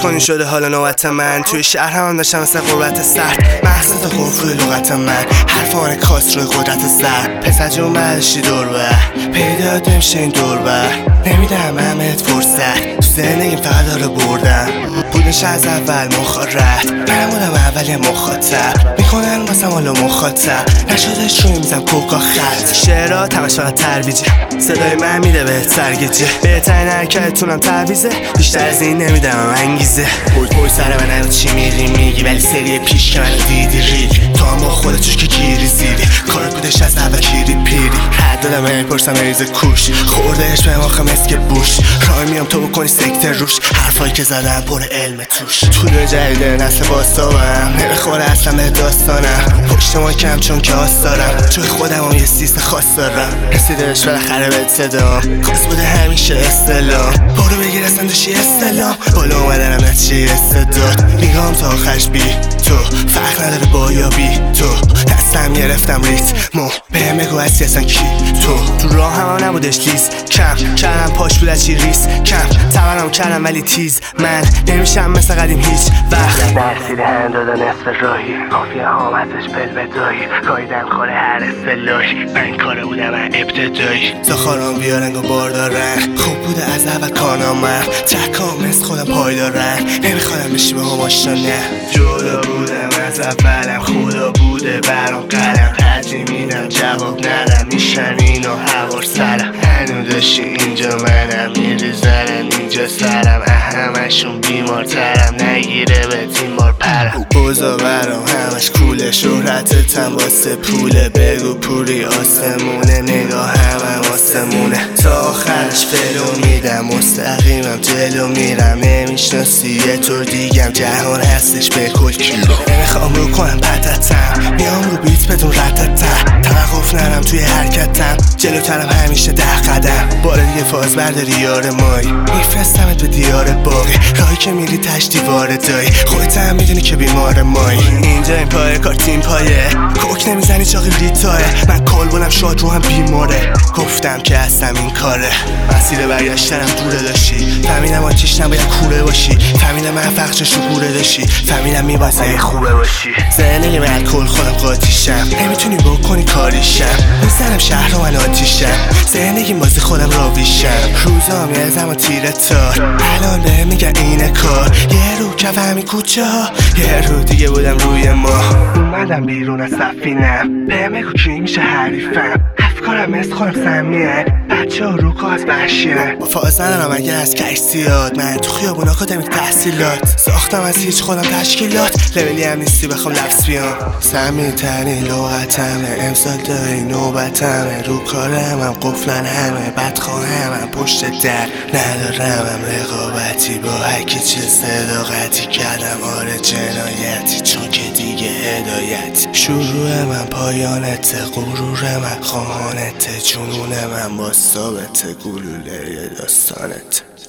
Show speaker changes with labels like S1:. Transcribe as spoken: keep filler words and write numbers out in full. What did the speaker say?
S1: کنی شده حالا نوبت من. توی شهر هم داشتم مثل قربت سرد، محصد خوف روی لغت من، حرفان کاس روی قدرت زرد. پسر جون برداشتی دور بر پیدا نمیشه این دور بر، نمیدم همت فرصت تو زندگیم فقط داره بردم. بودش از اول مخارت، منم بودم اولی مخاطب، میکنن واسم حالا مخاطب، نشدش روی میزم کوکا خط. شعرها تمش فقط ترویجه، صدای من میده به سرگیجه، بهترین حرکتتونم تعویزه، بیشتر از این نمیدم انگیزه. بوی بوی سر من هنو چی میری میگی، ولی سری پیش که منو دیدی ریدی، تو هم با خودت توش که گیری زیدی، کارت بودش از اول کیری پیری. حد دادم میپرسم ریز کوش، خوردهش به ماخم اسک بوش، رای میام تو بکنی سکتر روش، حرفایی که زدم پر علم توش. طول جدید نسل باستابم نمیخوره اصلا به داستانم، پشت ما کم چون که آس دارم، جای خودم هم یه سیست خاص دارم. رسیدش بالاخره بهت صدام، خواست بوده همیشه استلام، برو بگیر اصلا داشتی استلام، بالا اومدنم نتیجه استعداد. میگم تا آخرش بی تو فرق نداره با یا بی تو، دستم گرفتم ریتمو بهم بگو هستی اصلا کی تو. تو راه هم نبودش لیز کم کردم پاش بود از چی ریس کم، تورم کردم ولی تیز من نمیشم مثل قدیم هیچ وقت. درسیده هم داده نصف راهی، کافیه هامتش بل بدایی، گایدن خوره هر اصلاحی، من کاره بودم من ابتدایی. زخاران بیارنگ و بار دارن، خوب بوده از اول کانامم، تکام از خودم پای دارن، نمیخوادم بشی به هم آشنانه. جدا بودم از اولم، خدا بوده برام قلم، ترجیح میدم جواب ندم، میشن اینو هوار سرم، هنو داشتی اینجا منم میریزنم اینجا سرم، همشون بیمارترم نگیره به تیم بار پرم. اوزا برام همش کوله، شهرتتم واسه پوله، بگو پوری آسمونه، نگاه همم آسمونه، تا آخرش فلو میدم مستقیمم جلو میرم، نمیشناسی یه طور دیگم جهان هستش به کل کیلو. نمیخوام رو کنم پتتم، میام رو بیت بدون ردتم، توقف نرم توی حرکتم، جلوترم همیشه ده قدم، بار دیگه فاز برداری یار مایی، میفرستمت به دیار باقی، راهی که میری تش دیوار دایی، خودت هم میدونی که بیمار مایی. اینجا این پایه کار تیم پایه، کوک نمیزنی چاقی ریتاه، من کال بولم شاد رو هم بیماره، گفتم که هستم این کاره. مسیر برگشتنم دوره داشتی، فهمیدم آتیش نباید کوره باشی، فهمیدم من فخشش رو گوره داشتی، فهمیدم میبازه خوبه باشی. زندگی من الکل خودم قاتیشم، نمیتونی بکنی کاریشم، میزنم شهر رو من آتیشم، زندگی بازی خودم راویشم، روزام یه زمان تیره تار، الان به میگن اینه کار، یه رو کف همین کوچه ها، یه رو دیگه بودم روی ما، اومدم بیرون از سفینم، به بگو کی میشه حریفم، افکارم مثل خودم سمیه، بچه ها رو کاز وحشیه، با فاز ندارم اگه از کش زیاد، من تو خیابونا کدم تحصیلات، ساختم از هیچ خودم تشکیلات، لبلی هم نیستی بخوام لفظ بیام، سمی ترین لغتمه، امسال داری نوبتمه، رو کارم هم قفلن همه، بدخواهم هم پشت در، ندارم هم رقابتی با هرکی چه صداقتی، کردم آره جنایتی چون که دیگه هدایت، شروع من پایانت، غرور من خواهانت، جنون من با ثابت، گلوله داستانت.